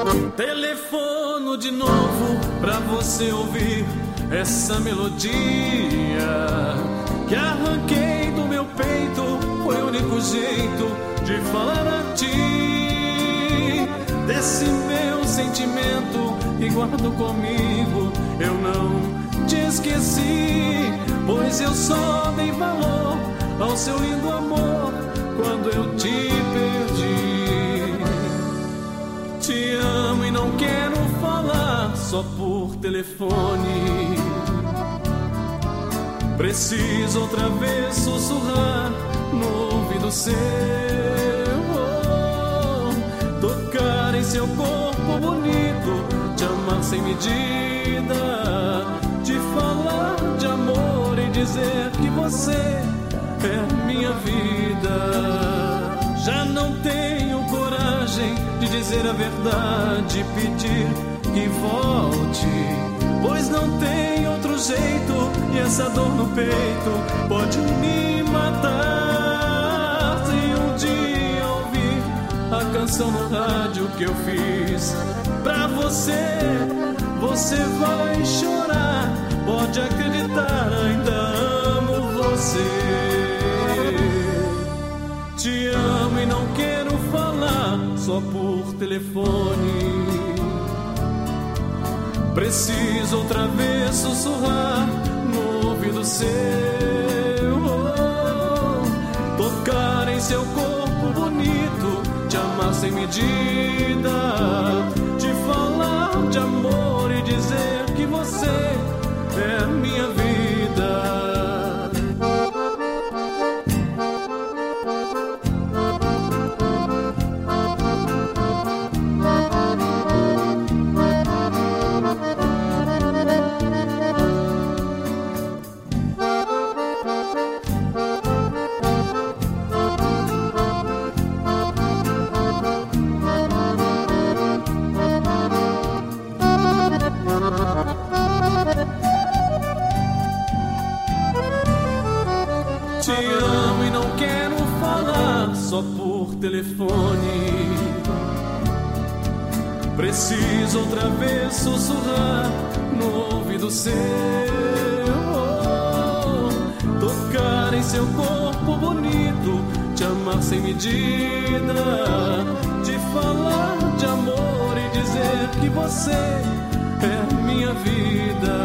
Telefono de novo pra você ouvir essa melodia que arranquei do meu peito. Foi o único jeito de falar a ti desse meu sentimento e guardo comigo. Eu não te esqueci, pois eu só dei valor ao seu lindo amor quando eu te perdi. Te amo e não quero falar só por telefone. Preciso outra vez sussurrar no ouvido seu, tocar em seu corpo bonito, te amar sem medida, te falar de amor e dizer que você é minha vida. Já não tenho coragem de dizer a verdade, pedir que volte, pois não tem outro jeito e essa dor no peito pode me matar. Se um dia ouvir a canção no rádio que eu fiz pra você, você vai chorar. Pode acreditar, ainda amo você. Te amo e não quero falar só por telefone. Preciso outra vez sussurrar no ouvido seu, tocar em seu corpo bonito, te amar sem medida, te falar de amor e dizer que você é minha vida. Te amo e não quero falar só por telefone. Preciso outra vez sussurrar no ouvido seu, tocar em seu corpo bonito, te amar sem medida, te falar de amor e dizer que você é minha vida.